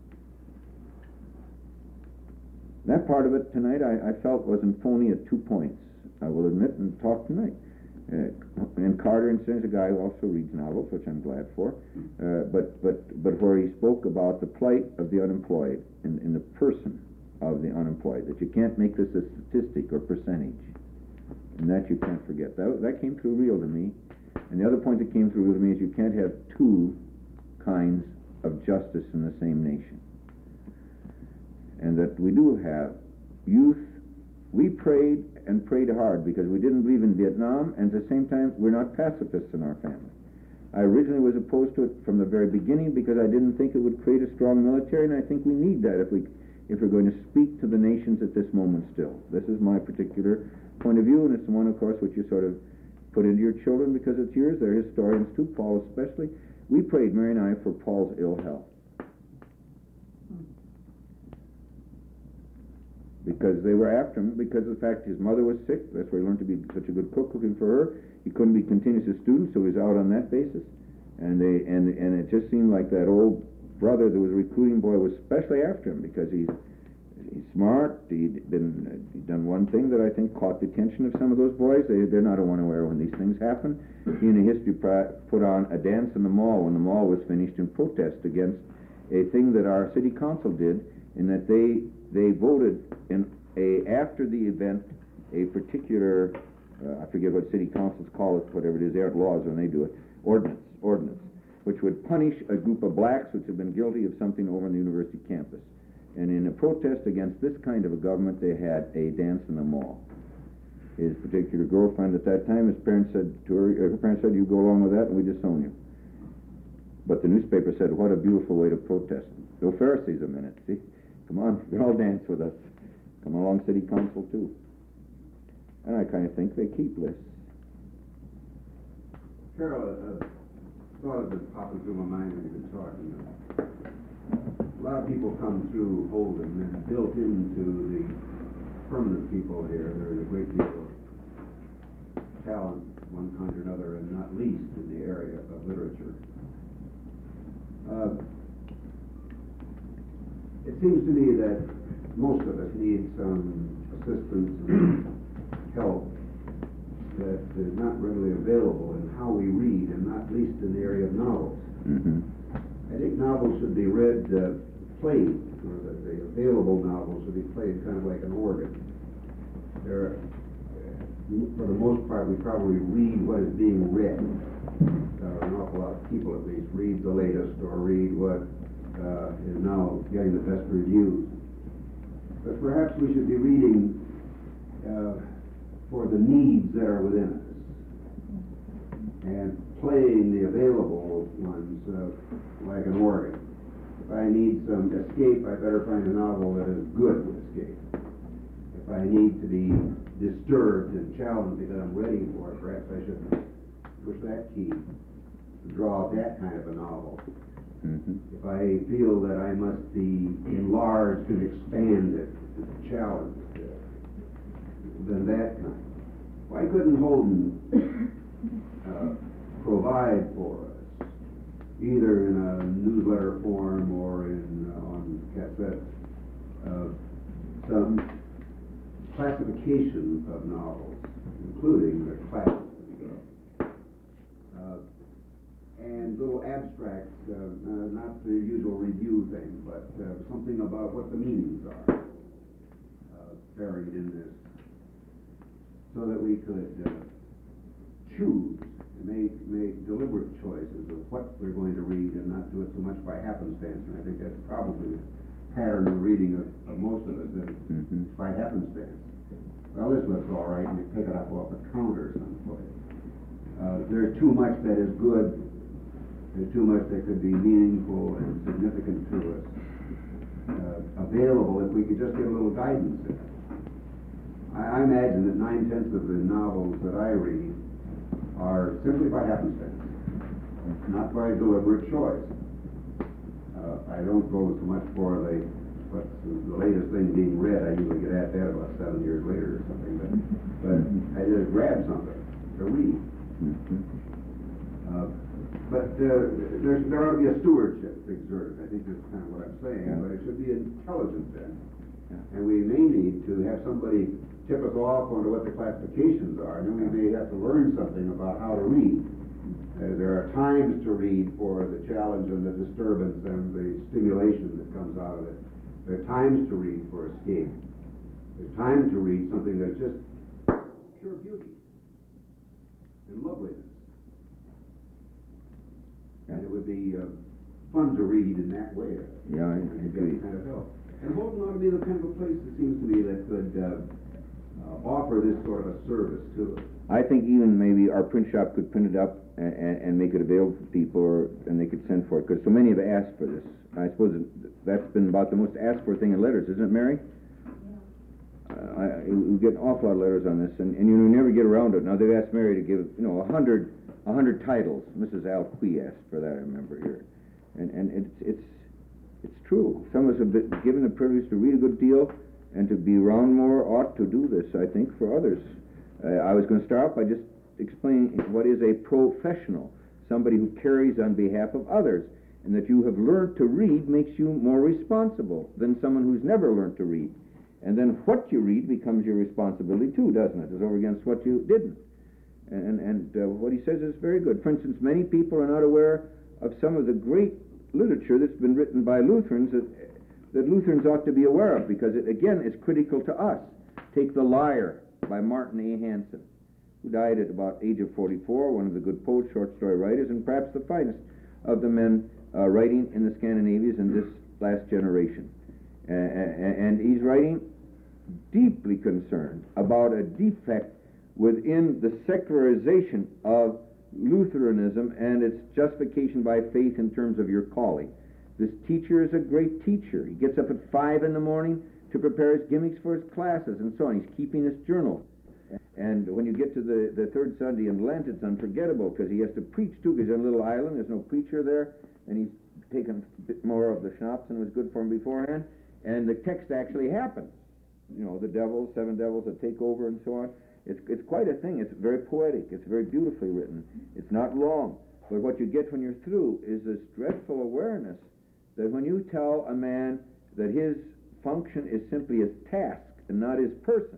A: That part of it tonight I felt wasn't phony at 2 points. I will admit and talk tonight. And Carter incident is a guy who also reads novels, which I'm glad for. But where he spoke about the plight of the unemployed in the person of the unemployed, that you can't make this a statistic or percentage, and that you can't forget. That came through real to me. And the other point that came through real to me is you can't have two kinds of justice in the same nation. And that we do have youth. We prayed and prayed hard because we didn't believe in Vietnam, and at the same time, we're not pacifists in our family. I originally was opposed to it from the very beginning because I didn't think it would create a strong military, and I think we need that if we're going to speak to the nations at this moment still. This is my particular point of view, and it's the one, of course, which you sort of put into your children because it's yours. They're historians too, Paul especially. We prayed, Mary and I, for Paul's ill health. Because they were after him, because of the fact his mother was sick. That's where he learned to be such a good cook, cooking for her. He couldn't be continuous a student, so he was out on that basis. And it just seemed like that old brother that was a recruiting boy was especially after him because he's smart. He'd done one thing that I think caught the attention of some of those boys. They're not unaware when these things happen. He in a history put on a dance in the mall when the mall was finished in protest against a thing that our city council did in that they voted after the event a particular, I forget what city councils call it, whatever it is, they aren't laws when they do it, ordinance, which would punish a group of blacks which have been guilty of something over on the university campus. And in a protest against this kind of a government, they had a dance in the mall. His particular girlfriend at that time, her parents said, you go along with that and we disown you. But the newspaper said, what a beautiful way to protest. No Pharisees a minute, see? Come on, you can all dance with us. Come along, city council, too. And I kind of think they keep lists.
B: Carol, a thought has been popping through my mind when you've been talking. A lot of people come through Holden, and built into the permanent people here, there is a great deal of talent, one kind or another, and not least in the area of literature. It seems to me that most of us need some assistance and help that is not readily available in how we read, and not least in the area of novels.
A: Mm-hmm.
B: I think novels should be read, played, or that the available novels should be played kind of like an organ. There, for the most part, we probably read what is being read. An awful lot of people, at least, read the latest or read what is now getting the best reviews. But perhaps we should be reading for the needs that are within us, and playing the available ones like an organ. If I need some escape, I better find a novel that is good with escape. If I need to be disturbed and challenged because I'm ready for it, perhaps I should push that key to draw that kind of a novel.
A: Mm-hmm.
B: If I feel that I must be enlarged and expanded, challenged, then that kind. Why couldn't Holden provide for us, either in a newsletter form or on cassette, some classification of novels, including the classics, and little abstracts, not the usual review thing, but something about what the meanings are buried in this, so that we could choose and make deliberate choices of what we're going to read, and not do it so much by happenstance. And I think that's probably the pattern of reading of most of us, that it's by happenstance. Well, this looks all right, and you pick it up off a counter someplace. There's too much that is good. There's too much that could be meaningful and significant to us available if we could just get a little guidance in it. I imagine that 9/10 of the novels that I read are simply by happenstance, not by deliberate choice. I don't go so much for what's the latest thing being read. I usually get at that about 7 years later or something, but I just grab something to read. But there ought to be a stewardship exerted. I think that's kind of what I'm saying, but it should be intelligent then. And we may need to have somebody tip us off onto what the classifications are, and then we may have to learn something about how to read. There are times to read for the challenge and the disturbance and the stimulation that comes out of it. There are times to read for escape. There's time to read something that's just pure beauty and loveliness. And it would be fun to read in that way.
A: Yeah, I agree.
B: Kind of help. And Holden ought to be the kind of a place, it seems to me, that could offer this sort of a service to us.
A: I think even maybe our print shop could print it up and make it available to people, and they could send for it, because so many have asked for this. I suppose that's been about the most asked for thing in letters, isn't it, Mary? Yeah. We get an awful lot of letters on this, and you never get around to it. Now, they've asked Mary to give, 100 titles. Mrs. Alquie asked for that, I remember here. And it's true. Some of us have been given the privilege to read a good deal, and to be around more ought to do this, I think, for others. I was going to start off by just explaining what is a professional, somebody who carries on behalf of others, and that you have learned to read makes you more responsible than someone who's never learned to read. And then what you read becomes your responsibility too, doesn't it? It's over against what you didn't. And what he says is very good. For instance, many people are not aware of some of the great literature that's been written by Lutherans, that Lutherans ought to be aware of, because it, again, is critical to us. Take The Liar by Martin A. Hansen, who died at about age of 44, one of the good poets, short story writers, and perhaps the finest of the men writing in the Scandinavians in this last generation. And he's writing deeply concerned about a defect within the secularization of Lutheranism and its justification by faith in terms of your calling. This teacher is a great teacher. He gets up at 5 in the morning to prepare his gimmicks for his classes and so on. He's keeping his journal. And when you get to the third Sunday in Lent, it's unforgettable because he has to preach too, because he's on a little island. There's no preacher there, and he's taken a bit more of the schnapps than was good for him beforehand. And the text actually happens. You know, the devils, 7 devils that take over and so on. It's quite a thing. It's very poetic. It's very beautifully written. It's not long. But what you get when you're through is this dreadful awareness that when you tell a man that his function is simply his task and not his person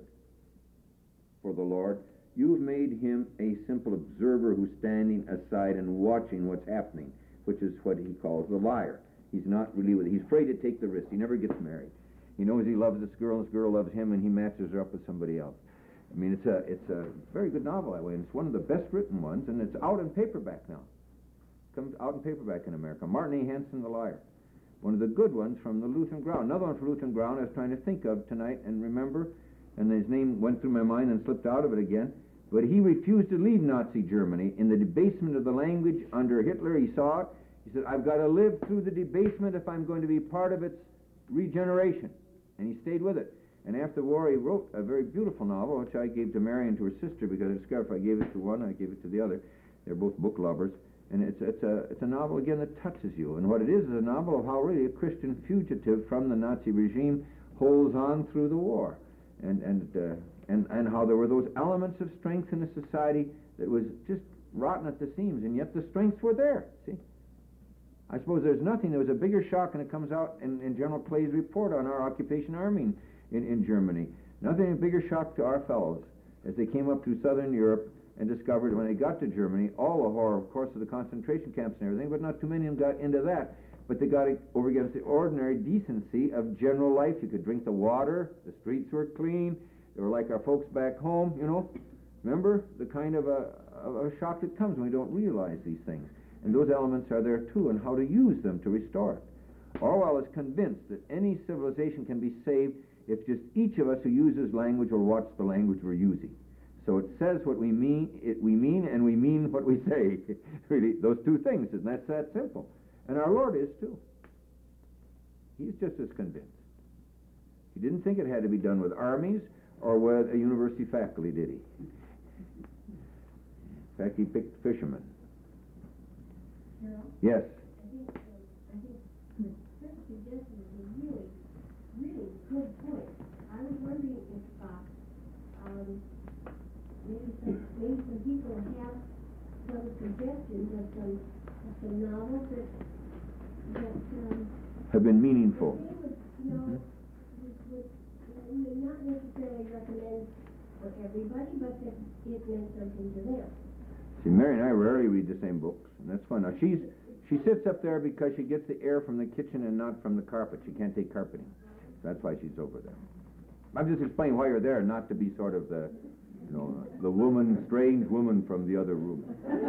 A: for the Lord, you've made him a simple observer who's standing aside and watching what's happening, which is what he calls the liar. He's not really with it. He's afraid to take the risk. He never gets married. He knows he loves this girl, and this girl loves him, and he matches her up with somebody else. I mean, it's a very good novel that way, and it's one of the best written ones, and it's out in paperback now. Comes out in paperback in America. Martin A. Hansen, The Liar. One of the good ones from the Lutheran ground. Another one from Lutheran ground I was trying to think of tonight and remember, and his name went through my mind and slipped out of it again. But he refused to leave Nazi Germany. In the debasement of the language under Hitler, he saw it. He said, I've got to live through the debasement if I'm going to be part of its regeneration. And he stayed with it. And after the war, he wrote a very beautiful novel, which I gave to Mary and to her sister, because I discovered if I gave it to one, I gave it to the other. They're both book lovers. And it's a novel, again, that touches you. And what it is a novel of how really a Christian fugitive from the Nazi regime holds on through the war. And how there were those elements of strength in a society that was just rotten at the seams, and yet the strengths were there, see? I suppose there's nothing. There was a bigger shock, and it comes out in General Clay's report on our occupation army in Germany. Nothing a bigger shock to our fellows as they came up through southern Europe and discovered when they got to Germany, all the horror, of course, of the concentration camps and everything, but not too many of them got into that. But they got over against the ordinary decency of general life. You could drink the water, the streets were clean, they were like our folks back home, you know. Remember the kind of a shock that comes when we don't realize these things. And those elements are there too, and how to use them to restore it. Orwell is convinced that any civilization can be saved if just each of us who uses language will watch the language we're using. So it says what we mean, and we mean what we say. Really, those two things, and that's that simple. And our Lord is too. He's just as convinced. He didn't think it had to be done with armies or with a university faculty, did he? In fact, he picked fishermen.
C: Harold?
A: Yes.
C: I think the first suggestion is a really, really good point. I was wondering if maybe some people have some suggestions of some novels that
A: have been meaningful.
C: they would, would not necessarily recommend for everybody, but that it meant something to them.
A: See, Mary and I rarely read the same books, and that's fun. Now, she sits up there because she gets the air from the kitchen and not from the carpet. She can't take carpeting. So that's why she's over there. I'm just explaining why you're there, not to be sort of the woman, strange woman from the other room.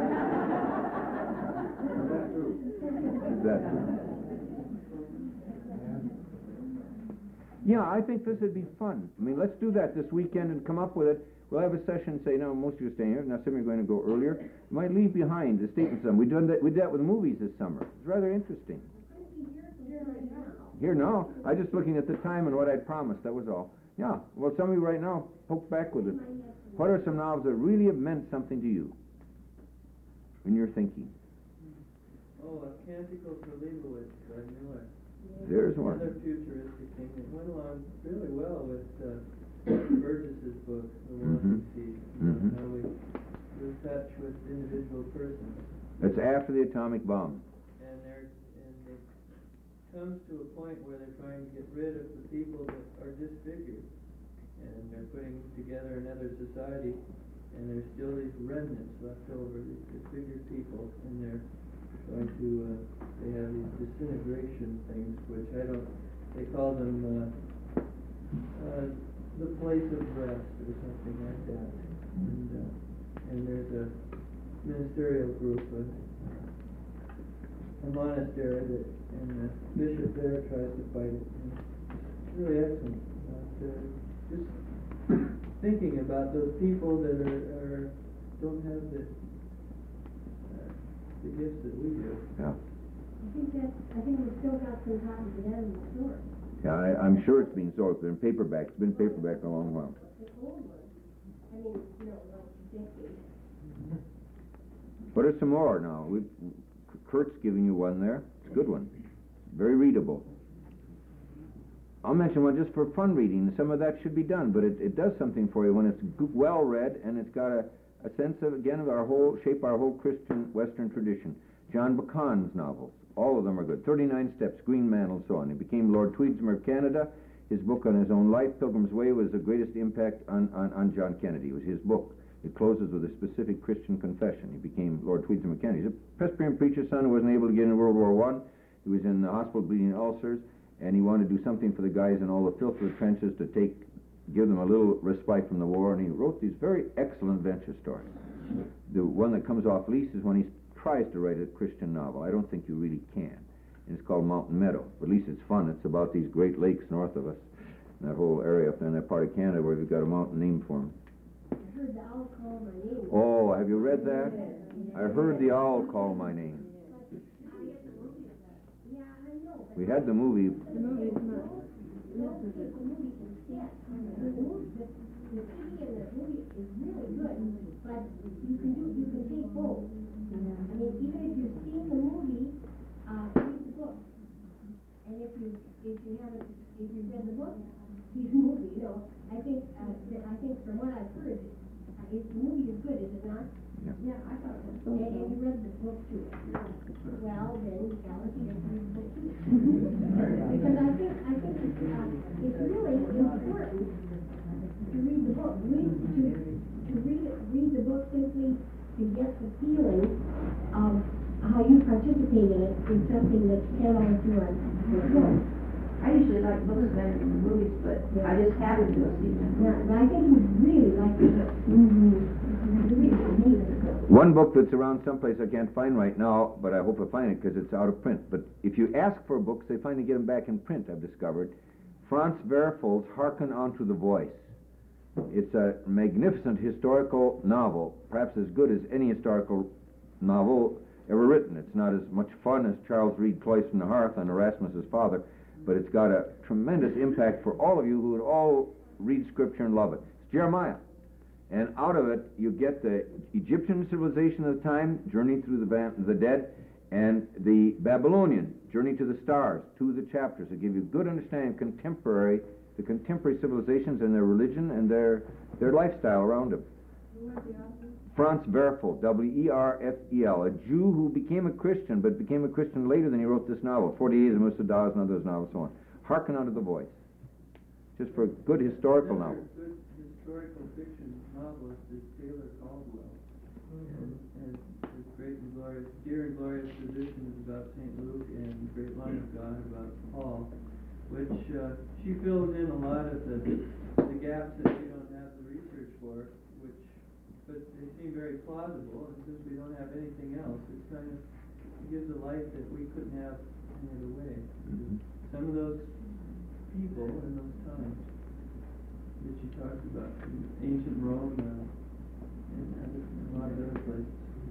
A: That's true. Yeah, I think this would be fun. I mean, let's do that this weekend and come up with it. We'll have a session, say, no, most of you are staying here. Now, some of you are going to go earlier. You might leave behind the statements. We did that with movies this summer. It's rather interesting. Here now. I just looking at the time and what I'd promised. That was all. Yeah. Well, some of you right now, poke back with it. What are some novels that really have meant something to you in your thinking?
D: Oh, A Canticle for Leibowitz by Miller.
A: There's one.
D: Another futuristic thing that went along really well with Burgess's book, The Wanted Seed. How we lose touch with individual persons.
A: It's after the atomic bomb.
D: And it comes to a point where they're trying to get rid of the people that are disfigured. And they're putting together another society, and there's still these remnants left over, these disfigured people, and they're going to, they have these disintegration things, which I don't they call them the place of rest or something like that. And there's a ministerial group, a monastery, and the bishop there tries to fight it. And it's really excellent. Just thinking about those people that don't have the gifts that we do.
A: Yeah.
C: I think we still got some copies of that in the store.
A: Yeah, I'm sure it's been sold. It's been paperback. It's been paperback a long while.
C: The old one. I mean, like decades.
A: What are some more now? Kurt's giving you one there. It's a good one. Very readable. I'll mention one just for fun reading. Some of that should be done, but it does something for you when it's well read, and it's got a sense of, again, of our whole Christian Western tradition. John Buchan's novels. All of them are good. 39 Steps, Green Man, and so on. He became Lord Tweedsmuir of Canada. His book on his own life, Pilgrim's Way, was the greatest impact on John Kennedy. It was his book. It closes with a specific Christian confession. He became Lord Tweedsmuir of Canada. He's a Presbyterian preacher's son who wasn't able to get in World War I. He was in the hospital bleeding ulcers, and he wanted to do something for the guys in all the filth of the trenches to give them a little respite from the war, and he wrote these very excellent adventure stories. The one that comes off least is when he tries to write a Christian novel. I don't think you really can. And it's called Mountain Meadow. But at least it's fun. It's about these great lakes north of us, that whole area up there in that part of Canada where we've got a mountain named for them.
C: I heard the owl call my name.
A: Oh, have you read that? I heard the owl call my name.
C: Yeah, I know.
A: We had the movie.
C: The movie is not. The CD and the movie is really good, but you can take both. I mean, even if you've seen the movie, read the book. And if you read the book, read the movie. I think from what I've heard, the movie is good, is it not?
A: Yeah.
C: I thought it was. And you read the book too. Well, then you got to read the book too. Because I think it's really important to read the book. Read the book simply to get the feeling of how you participate in it is something that you can't always do on your phone.
E: I usually like books better than movies, but I just happened to have seen them.
C: Yeah, but I think you really like the book.
A: One book that's around someplace I can't find right now, but I hope I find it because it's out of print. But if you ask for books, they finally get them back in print, I've discovered. Franz Werfel's Hearken Unto the Voice. It's a magnificent historical novel, perhaps as good as any historical novel ever written. It's not as much fun as Charles Reed Cloyce from the Hearth and Erasmus's father, but it's got a tremendous impact for all of you who would all read Scripture and love it. It's Jeremiah. And out of it, you get the Egyptian civilization of the time, Journey Through the Dead, and the Babylonian, Journey to the Stars, 2 of the chapters that give you good understanding of the contemporary civilizations and their religion and their lifestyle around them. Franz Werfel, W-E-R-F-E-L, a Jew who became a Christian, but became a Christian later than he wrote this novel, 48 of Musa Dawes and others novels, so on. Hearken Unto the Voice. Just for a good historical novel.
D: Good historical fiction novelist is Taylor Caldwell. And his great and glorious, Dear and Glorious Physician is about St. Luke, and Great Line of God about Paul, which she fills in a lot of the gaps that we don't have the research for, but they seem very plausible, and since we don't have anything else, it gives a life that we couldn't have any other way.
A: Mm-hmm.
D: Some of those people in those times that she talks about, in ancient Rome and a lot of other places.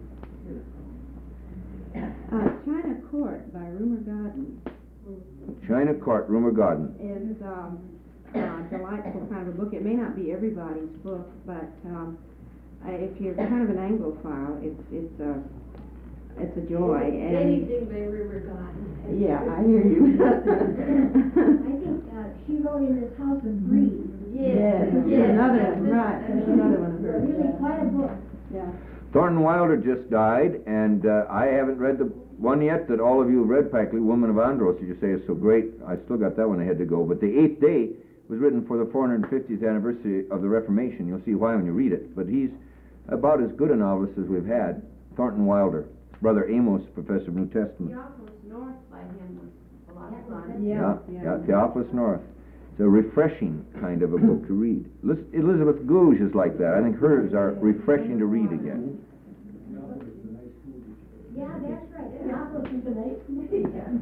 E: China Court by Rumer Godden
A: China Court, Rumer Godden.
E: is a delightful kind of a book. It may not be everybody's book, but if you're kind of an Anglophile, it's a joy. And
C: Anything by River God.
E: yeah, I hear you.
C: I think she wrote in this House of Breeze.
E: Yes, another one, right? There's another one of hers.
C: Really quite a book.
E: Yeah.
A: Thornton Wilder just died, and I haven't read the one yet that all of you have read, practically, Woman of Andros, you say is so great. I still got that one ahead to go. But The Eighth Day was written for the 450th anniversary of the Reformation. You'll see why when you read it. But he's about as good a novelist as we've had. Thornton Wilder. Brother Amos, professor of New Testament.
E: Theophilus North by him was a lot Yeah.
A: Theophilus North. It's a refreshing kind of a book to read. Elizabeth Gouge is like that. I think hers are refreshing to read again.
C: Yeah, that's right. Theophilus is a nice movie.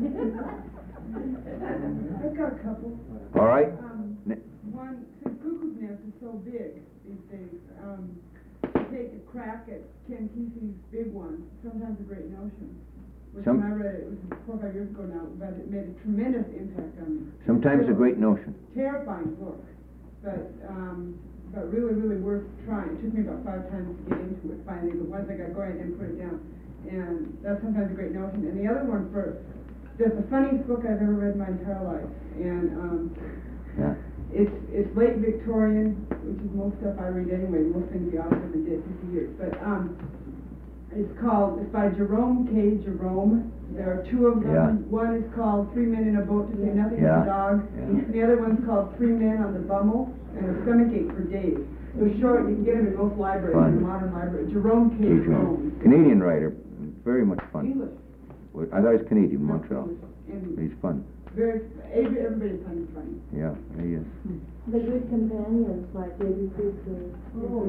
F: I've got a couple.
A: All right?
F: One, since Cuckoo's Nest is so big these days, take a crack at Ken Kesey's big one, Sometimes a Great Notion. Which when I read it, it was 4 or 5 years ago now, but it made a tremendous impact on me.
A: Sometimes a Great Notion.
F: Terrifying book, but really, really worth trying. It took me about 5 times to get into it finally, but once I got going, I didn't put it down. And that's Sometimes a Great Notion. And the other one, that's the funniest book I've ever read in my entire life. And it's late Victorian, which is most stuff I read anyway. Most things the author have been dead 50 years. But it's by Jerome K. Jerome. There are 2 of them.
A: Yeah.
F: One is called 3 Men in a Boat to Say Nothing to a Dog.
A: Yeah.
F: And the other one's called 3 Men on the Bummel and a Stomachache for Days. They're short. You can get them in most libraries, in the modern library. Jerome K. Jerome.
A: Canadian writer. Very much fun.
F: English.
A: I thought he was Canadian, Montreal.
F: And
A: He's fun.
F: everybody finds it funny.
A: Yeah, he is.
G: The Good Companions by J.B. Priestley.
C: Oh,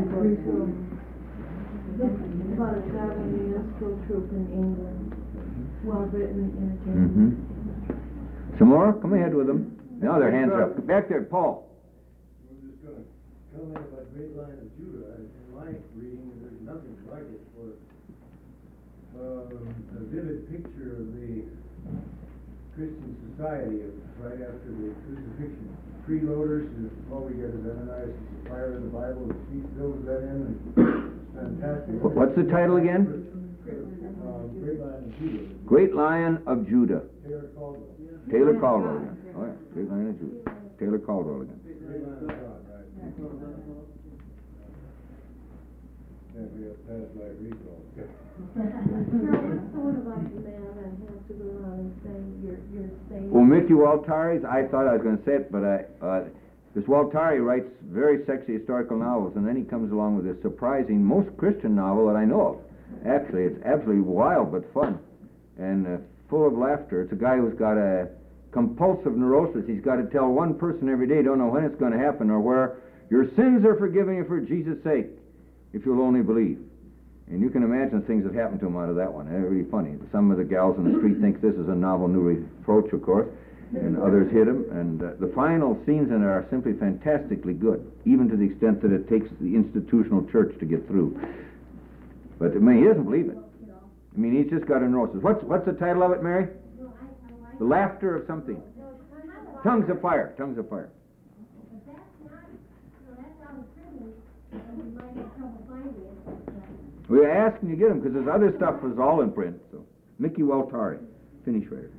G: About a traveling minstrel troupe in England. Well written, entertaining.
A: Mm-hmm. Some more? Come ahead with them. Now their hands are up. Back there, Paul.
H: I'm just going to comment about Great Lion of Judah. In my reading, there's nothing like it for a vivid picture of the Christian society of right after the crucifixion. Freeloaders, all we get is Ananias and Sapphira in the Bible, the thief fills that in, and it's fantastic.
A: What's the title again?
H: Great Lion of Judah.
A: Great Lion of Judah.
H: Taylor Caldwell.
A: Taylor Caldwell again. Oh yeah, Great Lion of Judah. Taylor Caldwell again.
H: Great Lion of God, right. Yeah, we have past life recall.
G: Now, what thought about the man that has to go around and say, you're saying...
A: Well, Mickey Waltari's, I thought I was going to say it, but this Waltari writes very sexy historical novels, and then he comes along with this surprising, most Christian novel that I know of. Actually, it's absolutely wild but fun, and full of laughter. It's a guy who's got a compulsive neurosis. He's got to tell one person every day, don't know when it's going to happen or where, your sins are forgiven you for Jesus' sake, if you'll only believe. And you can imagine things that happened to him out of that one. They're really funny. Some of the gals on the street think this is a novel new reproach, of course, and others hit him. And the final scenes in it are simply fantastically good, even to the extent that it takes the institutional church to get through. But, I mean, he doesn't believe it. I mean, he's just got a neurosis. What's the title of it, Mary? The Laughter of Something. Tongues of Fire. Tongues of Fire.
C: But that's out of prison, and you might have trouble finding it.
A: We're asking you to get them because his other stuff is all in print. So, Mickey Waltari, Finnish writer.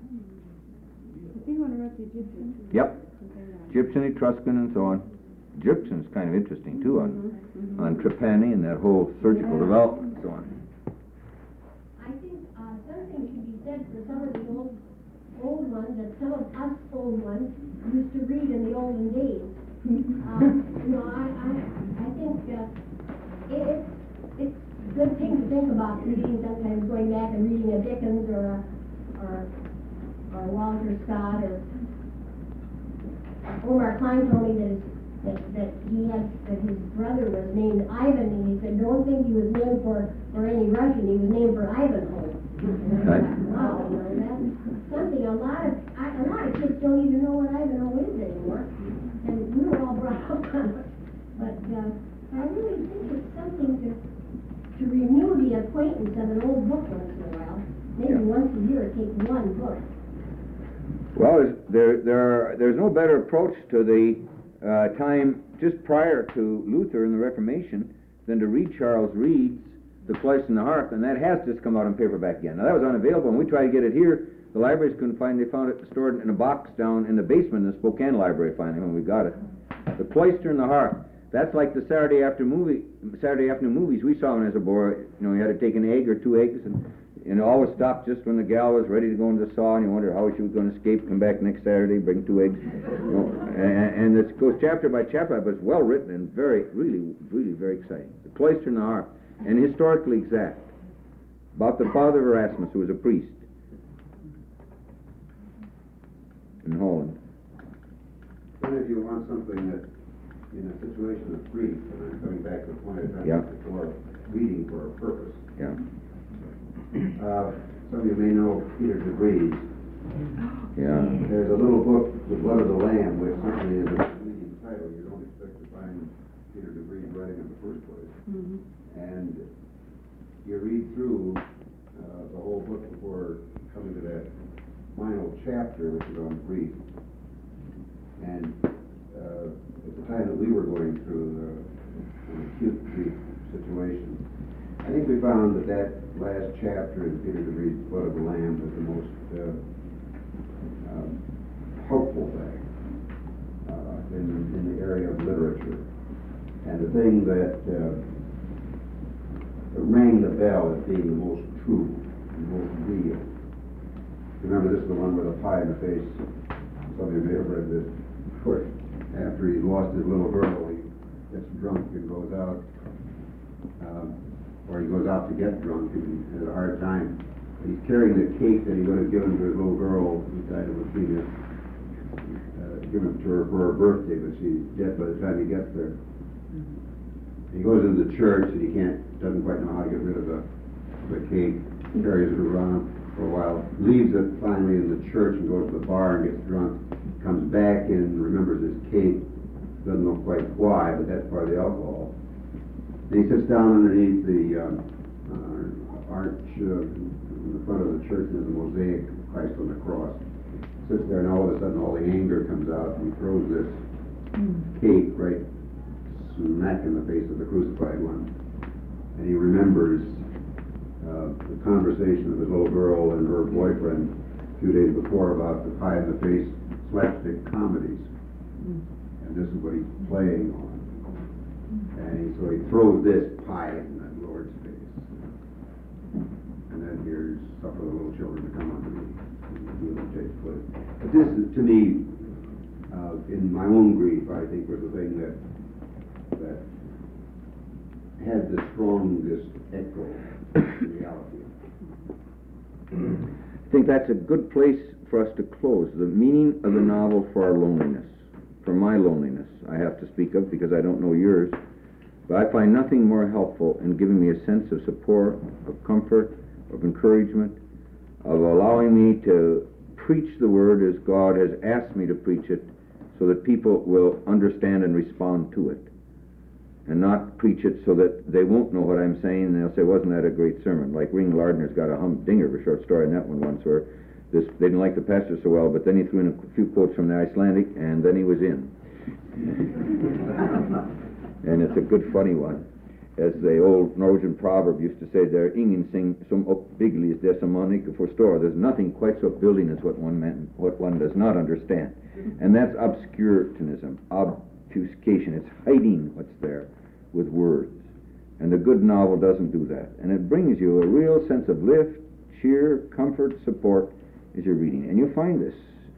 E: I think I want to write the Egyptian.
A: Yep. Egyptian, Etruscan, and so on. Egyptian's kind of interesting too on Trapani and that whole surgical development and so on.
C: I think something should be said for some of the old ones that some of us old ones used to read in the olden days. I think it's a good thing to think about reading, sometimes going back and reading a Dickens or Walter Scott or Omar Klein told me that his brother was named Ivan, and he said, don't think he was named for any Russian, he was named for Ivanhoe.
A: Right.
C: Wow, that's something a lot of kids don't even know what Ivanhoe is anymore, and we were all brought up on it. But I really think it's something to renew the acquaintance of an old book once in a while. Maybe once a year, take one book.
A: Well, there's no better approach to the time just prior to Luther and the Reformation than to read Charles Reade's The Cloister and the Harp, and that has just come out in paperback again. Now, that was unavailable, and we tried to get it here. The libraries couldn't find it. They found it stored in a box down in the basement in the Spokane Library finally when we got it. The Cloister and the Harp. That's like the Saturday afternoon movies we saw when I was a boy. You know, you had to take an egg or 2 eggs, and it always stopped just when the gal was ready to go into the saw, and you wondered how she was going to escape, come back next Saturday, bring 2 eggs. You know, and it goes chapter by chapter, but it's well written and really very exciting. The Cloister and the Harp, and historically exact, about the father of Erasmus, who was a priest. in Holland.
B: And if you want something that, in a situation of grief, and I'm coming back to the point I tried
A: Yeah.
B: before, reading for a purpose.
A: Yeah.
B: Some of you may know Peter DeVries.
A: Yeah.
B: There's a little book, The Blood of the Lamb, which certainly is a misleading title. You don't expect to find Peter DeVries writing in the first place. And you read through the whole book before coming to that final chapter, which is on grief. And at the time that we were going through an acute grief situation, I think we found that that last chapter in Peter DeVries' Blood of the Lamb was the most helpful thing in the area of literature. And the thing that rang the bell as being the most true, the most real. Remember, this is the one where the pie in the face, some of you may have read this, where after he lost his little girl, he gets drunk and goes out, or he goes out to get drunk and has a hard time. He's carrying the cake that he would have given to his little girl who died of leukemia, given it to her for her birthday, but she's dead by the time he gets there. He goes into the church and he doesn't quite know how to get rid of the cake, carries it around for a while, leaves it finally in the church and goes to the bar and gets drunk, comes back and remembers his cake, doesn't know quite why, but that's part of the alcohol. And he sits down underneath the arch in the front of the church, and there's a mosaic of Christ on the cross. Sits there, and all of a sudden all the anger comes out, and he throws this cake right smack in the face of the crucified one. And he remembers the conversation of his little girl and her boyfriend a few days before about the pie in the face slapstick comedies. And this is what he's playing on. And so he throws this pie in the Lord's face. And then here's suffer the little children to come unto me. Healing takes place. But this is, to me, in my own grief, I think was the thing that had the strongest echo in reality.
A: I think that's a good place for us to close. The meaning of the novel for our loneliness, for my loneliness, I have to speak of because I don't know yours, but I find nothing more helpful in giving me a sense of support, of comfort, of encouragement, of allowing me to preach the word as God has asked me to preach it so that people will understand and respond to it, and not preach it so that they won't know what I'm saying and they'll say, wasn't that a great sermon? Like Ring Lardner's got a humdinger of a short story in that one once where they didn't like the pastor so well, but then he threw in a few quotes from the Icelandic and then he was in. And it's a good funny one. As the old Norwegian proverb used to say, there ingenting som uppbyggelig det som man ikke forstår. There's nothing quite so building as what one does not understand. And that's obscurantism, obfuscation. It's hiding what's there with words. And the good novel doesn't do that. And it brings you a real sense of lift, cheer, comfort, support as you're reading. And you find this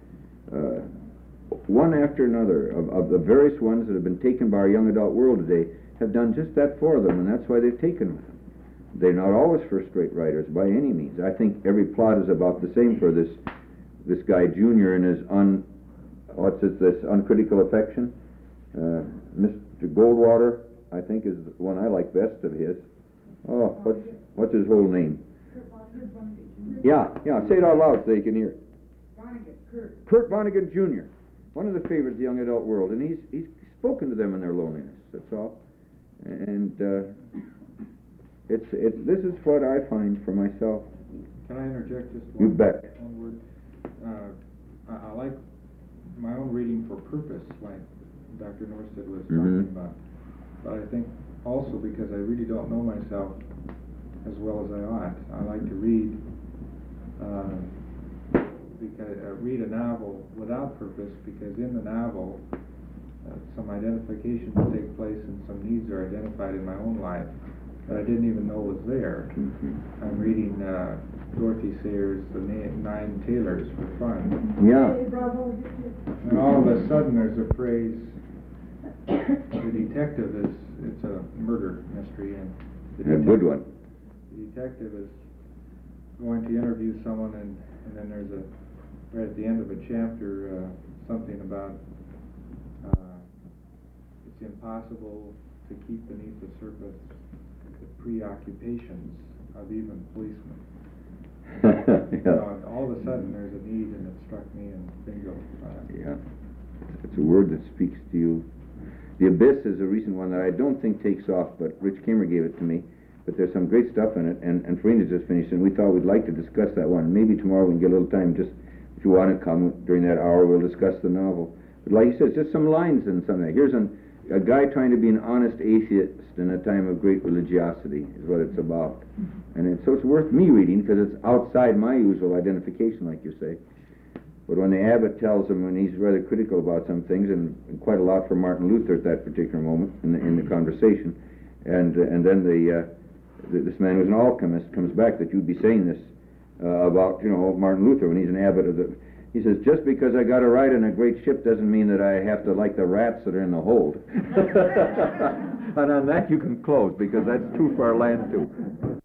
A: one after another of the various ones that have been taken by our young adult world today have done just that for them, and that's why they've taken them. They're not always first-rate writers by any means. I think every plot is about the same for this guy Junior and his this uncritical affection. Mr. Goldwater, I think, is the one I like best of his. Oh, what's his whole name? Yeah, say it out loud so you can hear it. Kurt Vonnegut Jr., one of the favorites of the young adult world, and he's spoken to them in their loneliness, that's all. And this is what I find for myself.
I: Can I interject just
A: You
I: one
A: bet.
I: word? I like my own reading for purpose, like Dr. Norstead was talking about. But I think also because I really don't know myself as well as I ought, I like to read read a novel without purpose, because in the novel some identifications take place and some needs are identified in my own life that I didn't even know was there. I'm reading Dorothy Sayers' The Nine Tailors for fun.
A: Yeah.
I: And all of a sudden there's a phrase, the detective it's a murder mystery, and
A: A good one.
I: the detective is going to interview someone, and then there's a right at the end of a chapter, something about it's impossible to keep beneath the surface the preoccupations of even policemen. You know, and all of a sudden there's a need, and it struck me, and bingo.
A: Yeah, it's a word that speaks to you. The Abyss is a recent one that I don't think takes off, but Rich Kimmer gave it to me. But there's some great stuff in it, and Farina just finished, and we thought we'd like to discuss that one. Maybe tomorrow we can get a little time, just if you want to come during that hour, we'll discuss the novel. But like you said, just some lines in something. Here's a guy trying to be an honest atheist in a time of great religiosity is what it's about. And so it's worth me reading because it's outside my usual identification, like you say. But when the abbot tells him, and he's rather critical about some things, and quite a lot for Martin Luther at that particular moment in the conversation, and then this man who's an alchemist comes back that you'd be saying this about, you know, Martin Luther when he's an abbot of the. He says, just because I got a ride in a great ship doesn't mean that I have to like the rats that are in the hold. And on that you can close, because that's true for our land too.